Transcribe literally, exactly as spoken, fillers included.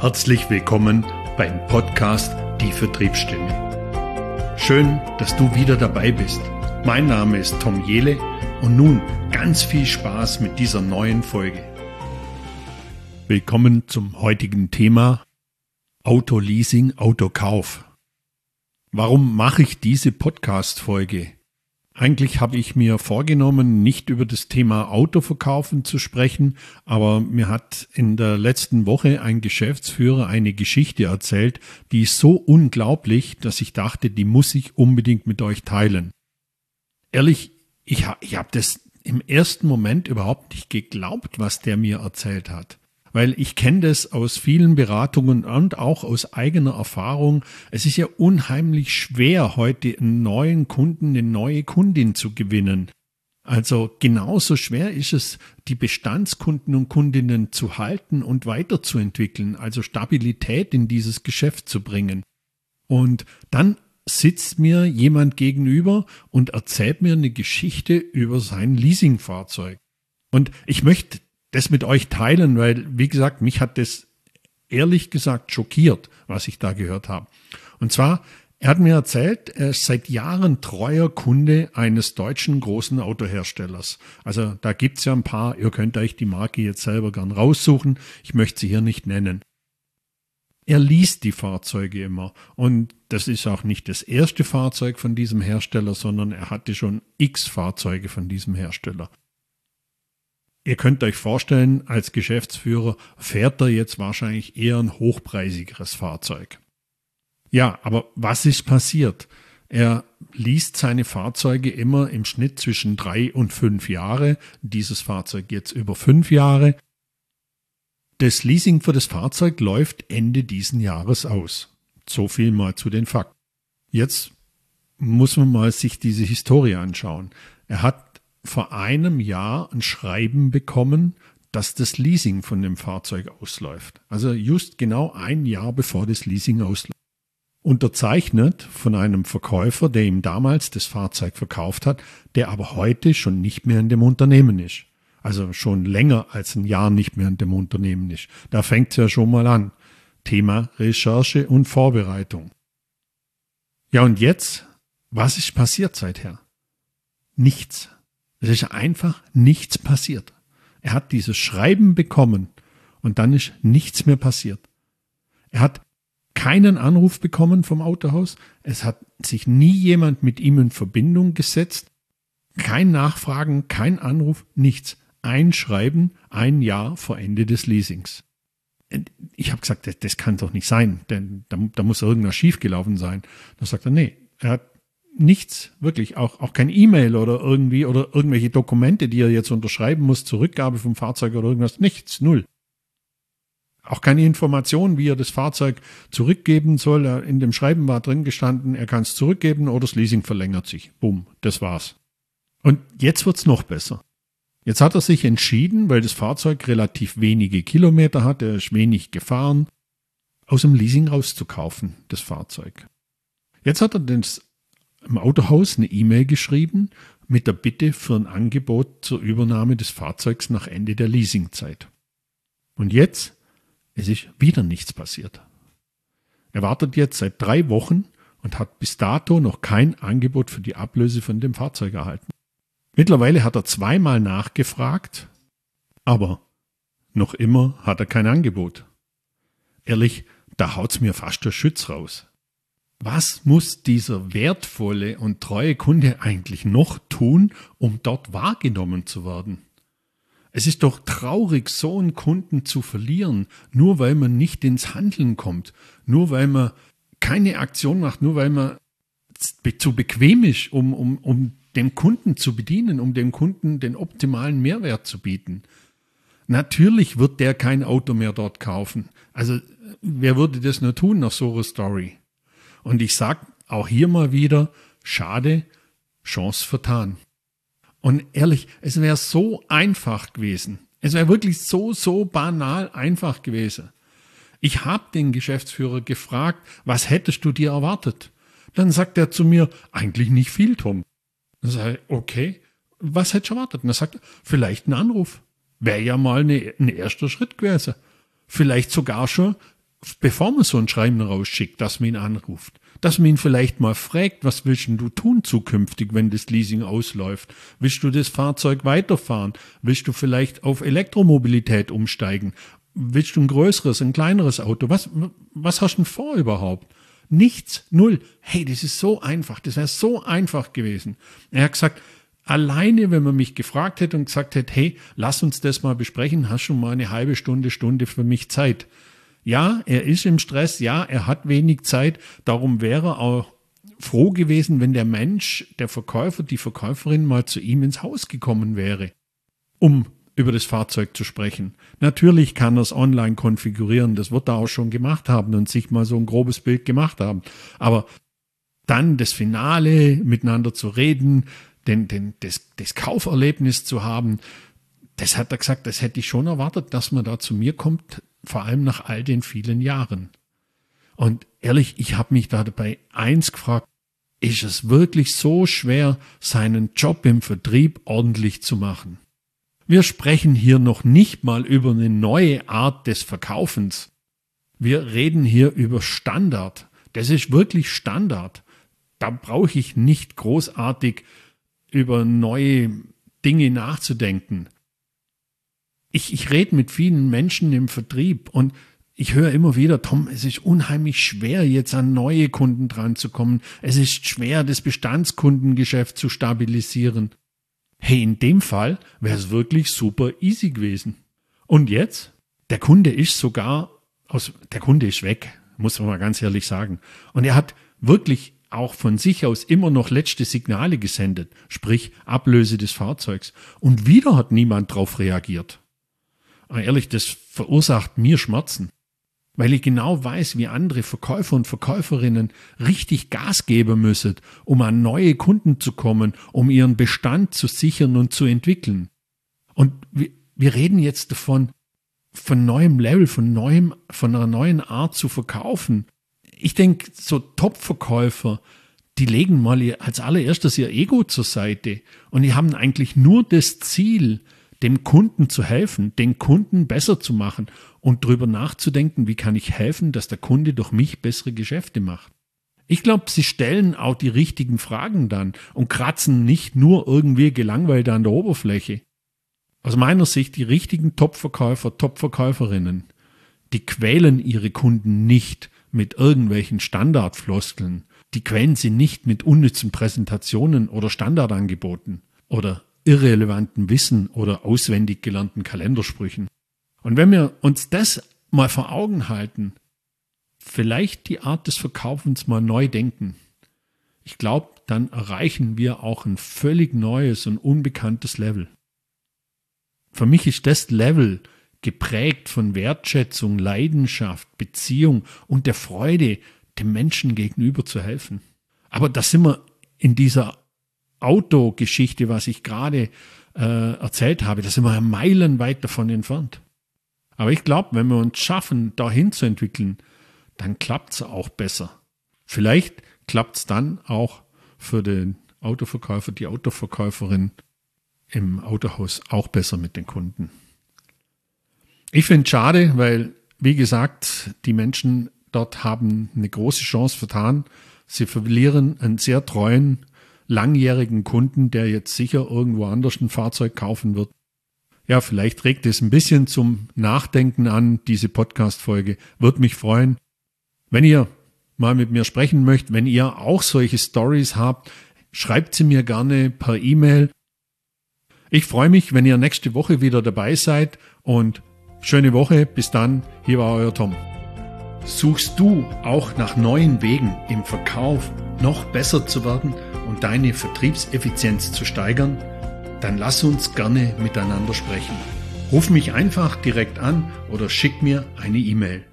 Herzlich willkommen beim Podcast Die Vertriebsstimme. Schön, dass du wieder dabei bist. Mein Name ist Tom Jehle und nun ganz viel Spaß mit dieser neuen Folge. Willkommen zum heutigen Thema Autoleasing, Autokauf. Warum mache ich diese Podcast-Folge? Eigentlich habe ich mir vorgenommen, nicht über das Thema Autoverkaufen zu sprechen, aber mir hat in der letzten Woche ein Geschäftsführer eine Geschichte erzählt, die ist so unglaublich, dass ich dachte, die muss ich unbedingt mit euch teilen. Ehrlich, ich, ha- ich habe das im ersten Moment überhaupt nicht geglaubt, was der mir erzählt hat. Weil ich kenne das aus vielen Beratungen und auch aus eigener Erfahrung. Es ist ja unheimlich schwer, heute einen neuen Kunden, eine neue Kundin zu gewinnen. Also genauso schwer ist es, die Bestandskunden und Kundinnen zu halten und weiterzuentwickeln, also Stabilität in dieses Geschäft zu bringen. Und dann sitzt mir jemand gegenüber und erzählt mir eine Geschichte über sein Leasingfahrzeug. Und ich möchte das mit euch teilen, weil, wie gesagt, mich hat das ehrlich gesagt schockiert, was ich da gehört habe. Und zwar, er hat mir erzählt, er ist seit Jahren treuer Kunde eines deutschen großen Autoherstellers. Also da gibt's ja ein paar, ihr könnt euch die Marke jetzt selber gern raussuchen, ich möchte sie hier nicht nennen. Er liest die Fahrzeuge immer und das ist auch nicht das erste Fahrzeug von diesem Hersteller, sondern er hatte schon x Fahrzeuge von diesem Hersteller. Ihr könnt euch vorstellen, als Geschäftsführer fährt er jetzt wahrscheinlich eher ein hochpreisigeres Fahrzeug. Ja, aber was ist passiert? Er liest seine Fahrzeuge immer im Schnitt zwischen drei und fünf Jahre. Dieses Fahrzeug jetzt über fünf Jahre. Das Leasing für das Fahrzeug läuft Ende diesen Jahres aus. So viel mal zu den Fakten. Jetzt muss man mal sich diese Historie anschauen. Er hat vor einem Jahr ein Schreiben bekommen, dass das Leasing von dem Fahrzeug ausläuft. Also just genau ein Jahr bevor das Leasing ausläuft. Unterzeichnet von einem Verkäufer, der ihm damals das Fahrzeug verkauft hat, der aber heute schon nicht mehr in dem Unternehmen ist. Also schon länger als ein Jahr nicht mehr in dem Unternehmen ist. Da fängt es ja schon mal an. Thema Recherche und Vorbereitung. Ja, und jetzt, was ist passiert seither? Nichts. Es ist einfach nichts passiert. Er hat dieses Schreiben bekommen und dann ist nichts mehr passiert. Er hat keinen Anruf bekommen vom Autohaus. Es hat sich nie jemand mit ihm in Verbindung gesetzt. Kein Nachfragen, kein Anruf, nichts. Ein Schreiben, ein Jahr vor Ende des Leasings. Ich habe gesagt, das, das kann doch nicht sein, denn da, da muss irgendwas schiefgelaufen sein. Da sagt er, nee, er hat nichts, wirklich, auch, auch kein E-Mail oder irgendwie oder irgendwelche Dokumente, die er jetzt unterschreiben muss, zur Rückgabe vom Fahrzeug oder irgendwas, nichts, null. Auch keine Information, wie er das Fahrzeug zurückgeben soll. In dem Schreiben war drin gestanden, er kann es zurückgeben oder das Leasing verlängert sich. Bumm, das war's. Und jetzt wird's noch besser. Jetzt hat er sich entschieden, weil das Fahrzeug relativ wenige Kilometer hat, er ist wenig gefahren, aus dem Leasing rauszukaufen, das Fahrzeug. Jetzt hat er das im Autohaus eine E-Mail geschrieben mit der Bitte für ein Angebot zur Übernahme des Fahrzeugs nach Ende der Leasingzeit. Und jetzt, es ist wieder nichts passiert. Er wartet jetzt seit drei Wochen und hat bis dato noch kein Angebot für die Ablöse von dem Fahrzeug erhalten. Mittlerweile hat er zweimal nachgefragt, aber noch immer hat er kein Angebot. Ehrlich, da haut's mir fast der Schütz raus. Was muss dieser wertvolle und treue Kunde eigentlich noch tun, um dort wahrgenommen zu werden? Es ist doch traurig, so einen Kunden zu verlieren, nur weil man nicht ins Handeln kommt, nur weil man keine Aktion macht, nur weil man zu bequem ist, um, um, um den Kunden zu bedienen, um dem Kunden den optimalen Mehrwert zu bieten. Natürlich wird der kein Auto mehr dort kaufen. Also wer würde das nur tun nach so einer Story? Und ich sag auch hier mal wieder, schade, Chance vertan. Und ehrlich, es wäre so einfach gewesen. Es wäre wirklich so, so banal einfach gewesen. Ich habe den Geschäftsführer gefragt, was hättest du dir erwartet? Dann sagt er zu mir, eigentlich nicht viel, Tom. Dann sage ich, okay, was hättest du erwartet? Und er sagt, vielleicht ein Anruf. Wäre ja mal eine, ein erster Schritt gewesen. Vielleicht sogar schon bevor man so ein Schreiben rausschickt, dass man ihn anruft, dass man ihn vielleicht mal fragt, was willst du tun zukünftig, wenn das Leasing ausläuft? Willst du das Fahrzeug weiterfahren? Willst du vielleicht auf Elektromobilität umsteigen? Willst du ein größeres, ein kleineres Auto? Was, was hast du denn vor überhaupt? Nichts, null. Hey, das ist so einfach, das wäre so einfach gewesen. Er hat gesagt, alleine, wenn man mich gefragt hätte und gesagt hätte, hey, lass uns das mal besprechen, hast du mal eine halbe Stunde, Stunde für mich Zeit? Ja, er ist im Stress, ja, er hat wenig Zeit, darum wäre er auch froh gewesen, wenn der Mensch, der Verkäufer, die Verkäuferin mal zu ihm ins Haus gekommen wäre, um über das Fahrzeug zu sprechen. Natürlich kann er es online konfigurieren, das wird er auch schon gemacht haben und sich mal so ein grobes Bild gemacht haben. Aber dann das Finale, miteinander zu reden, den, den, das, das Kauferlebnis zu haben, das hat er gesagt, das hätte ich schon erwartet, dass man da zu mir kommt, vor allem nach all den vielen Jahren. Und ehrlich, ich habe mich da dabei eins gefragt, ist es wirklich so schwer, seinen Job im Vertrieb ordentlich zu machen? Wir sprechen hier noch nicht mal über eine neue Art des Verkaufens. Wir reden hier über Standard. Das ist wirklich Standard. Da brauche ich nicht großartig über neue Dinge nachzudenken. Ich, ich rede mit vielen Menschen im Vertrieb und ich höre immer wieder, Tom, es ist unheimlich schwer, jetzt an neue Kunden dran zu kommen. Es ist schwer, das Bestandskundengeschäft zu stabilisieren. Hey, in dem Fall wäre es wirklich super easy gewesen. Und jetzt? Der Kunde ist sogar, aus, der Kunde ist weg, muss man mal ganz ehrlich sagen. Und er hat wirklich auch von sich aus immer noch letzte Signale gesendet, sprich Ablöse des Fahrzeugs. Und wieder hat niemand darauf reagiert. Aber ehrlich, das verursacht mir Schmerzen. Weil ich genau weiß, wie andere Verkäufer und Verkäuferinnen richtig Gas geben müssen, um an neue Kunden zu kommen, um ihren Bestand zu sichern und zu entwickeln. Und wir, wir reden jetzt davon, von neuem Level, von neuem, von einer neuen Art zu verkaufen. Ich denke, so Top-Verkäufer, die legen mal ihr, als allererstes ihr Ego zur Seite und die haben eigentlich nur das Ziel, dem Kunden zu helfen, den Kunden besser zu machen und darüber nachzudenken, wie kann ich helfen, dass der Kunde durch mich bessere Geschäfte macht. Ich glaube, sie stellen auch die richtigen Fragen dann und kratzen nicht nur irgendwie gelangweilt an der Oberfläche. Aus meiner Sicht die richtigen Top-Verkäufer, Top-Verkäuferinnen, die quälen ihre Kunden nicht mit irgendwelchen Standardfloskeln, die quälen sie nicht mit unnützen Präsentationen oder Standardangeboten oder irrelevanten Wissen oder auswendig gelernten Kalendersprüchen. Und wenn wir uns das mal vor Augen halten, vielleicht die Art des Verkaufens mal neu denken, ich glaube, dann erreichen wir auch ein völlig neues und unbekanntes Level. Für mich ist das Level geprägt von Wertschätzung, Leidenschaft, Beziehung und der Freude, dem Menschen gegenüber zu helfen. Aber da sind wir in dieser Autogeschichte, was ich gerade äh, erzählt habe, da sind wir meilenweit davon entfernt. Aber ich glaube, wenn wir uns schaffen, dahin zu entwickeln, dann klappt es auch besser. Vielleicht klappt es dann auch für den Autoverkäufer, die Autoverkäuferin im Autohaus auch besser mit den Kunden. Ich finde es schade, weil, wie gesagt, die Menschen dort haben eine große Chance vertan. Sie verlieren einen sehr treuen, langjährigen Kunden, der jetzt sicher irgendwo anders ein Fahrzeug kaufen wird. Ja, vielleicht regt es ein bisschen zum Nachdenken an, diese Podcast-Folge. Würde mich freuen, wenn ihr mal mit mir sprechen möchtet, wenn ihr auch solche Stories habt, schreibt sie mir gerne per E-Mail. Ich freue mich, wenn ihr nächste Woche wieder dabei seid und schöne Woche. Bis dann, hier war euer Tom. Suchst du auch nach neuen Wegen im Verkauf noch besser zu werden und deine Vertriebseffizienz zu steigern? Dann lass uns gerne miteinander sprechen. Ruf mich einfach direkt an oder schick mir eine E-Mail.